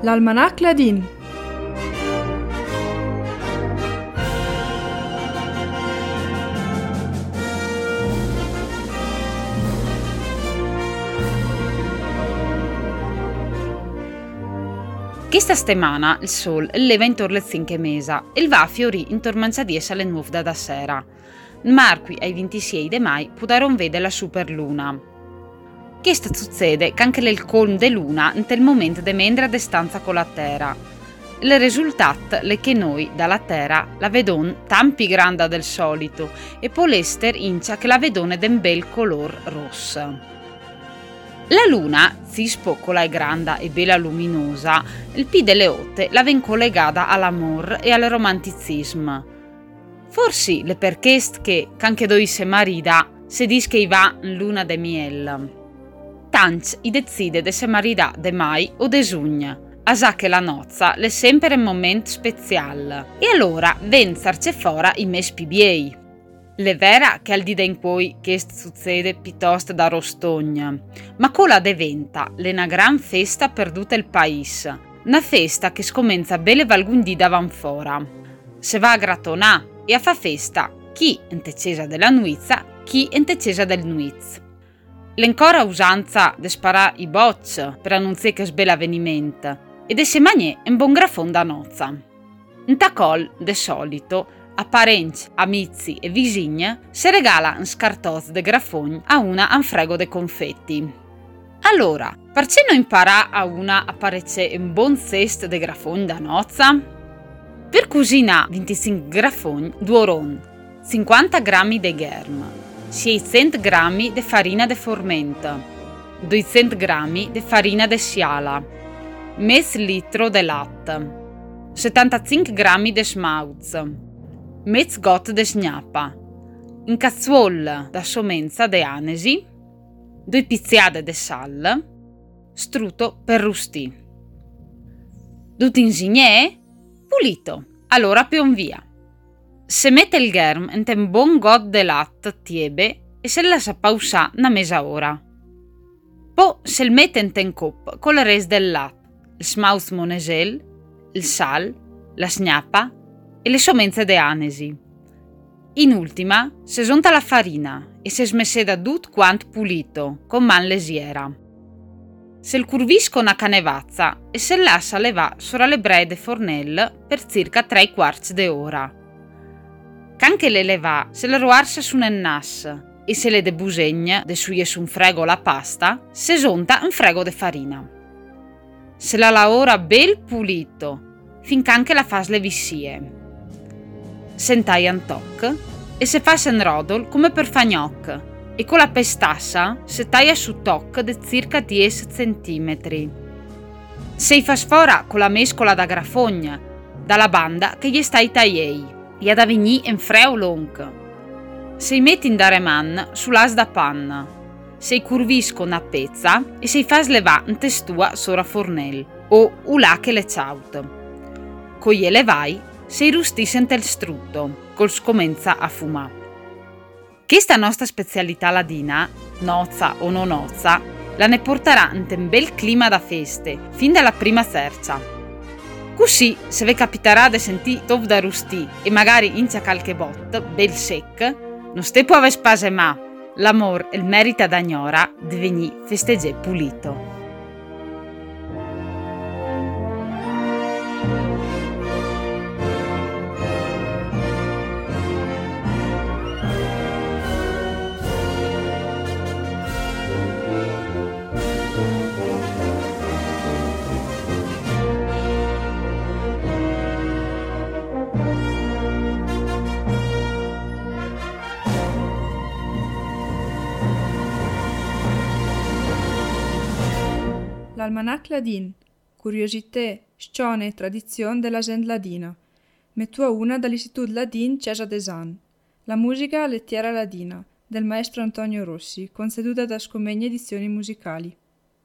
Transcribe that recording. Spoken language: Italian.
L'Almanach Ladin. Questa settimana il sol leva intorno alle 5 mesa e il va a fiorì intorno a dies alle 9 da sera. Marqui ai 26 di mai potrà vedere la superluna. Questo succede che anche nel colmo de luna nel momento de mendra a distanza con la Terra. Il risultato è che noi dalla Terra la vedon tan più grande del solito e polester incia che la vedone d'un bel color rosso. La luna, si spoccola e grande e bella luminosa, il P delle otte la ven collegata all'amor e al romanticismo. Forse le perché che anche doi se marida se dis che va in luna de miel. Tanc i decide de se marida de mai o de giugno, a sa che la nozza è sempre un momento speciale. E allora ven sarce fora i mes pibiei. Le vera che al dì in cui questo succede piuttosto da rostogna, ma cola diventa una gran festa per tutto il paese, una festa che scomenza bene valgun dì davan fora. Se va a gratonà e a fa festa chi intecesa della nuizza, chi intecesa del nuiz. L'ancora usanza de sparare i bocci per annunziare che sbella avvenimento e de se magnè un buon grafon da nozza. In tacol, de solito, a parenti, amici e vicini si regala un scartoz de grafogn a una un frego de confetti. Allora, perché non imparà a una a parecce un buon cesto de grafogn da nozza? Per cucinare 25 grafogn duoron 50 grammi de germ, 600 grammi de farina de formento, 200 grammi de farina de siala, mezzo litro de latte, 75 grammi de schmautz, mezz got de snappa, in cazzuolla da somenza de anesi, 2 pizziade de sal, struto per rustì. Tutto insieme? Pulito, allora pion via. Se mette il germ in un buon got de latte tiebe e se lascia pausare una mesa ora. Poi se il mette in un cop con il resto del latte, il smauz monesel, il sal, la snappa e le somenze de anesi. In ultima, se giunta la farina e se smesseda tut quant pulito, con man lesiera. Se il curvisco una canevazza e se lascia levà sopra le brede fornel per circa 3/4 d'ora. Canche le levà se le ruarse su un nas e se le debusegna de suie su un frego la pasta, se giunta un frego de farina. Se la lavora bel pulito, finché la fas le vissie. Sentai un toc e se fa un rodol come per fagnoc e con la pestassa se taglia su toc di circa 10 cm. Se fa sfora con la mescola da grafogna dalla banda che gli stai tagliei e ad avigni in freo long. Se metti in dare man sull'as da panna, se curvisco una pezza e se fa slevà in testua sora fornel o ulà che le ciaut. Coglie le vai se rustisce il strutto, col scomenza a fumà. Questa nostra specialità ladina, nozza o non nozza, la ne porterà in un bel clima da feste, fin dalla prima sercia. Così, se vi capiterà di sentire tov da rustì e magari incia qualche bot, bel sec, non ste può ave spase ma, l'amor e il merita d'agnora diveni festegge pulito. L'Almanach Ladin. Curiosità, scione e tradizione della gente ladina. Mettua una dall'Istituto Ladin Cesa Desan. La musica lettiera ladina del maestro Antonio Rossi, conceduta da Scomegna Edizioni Musicali.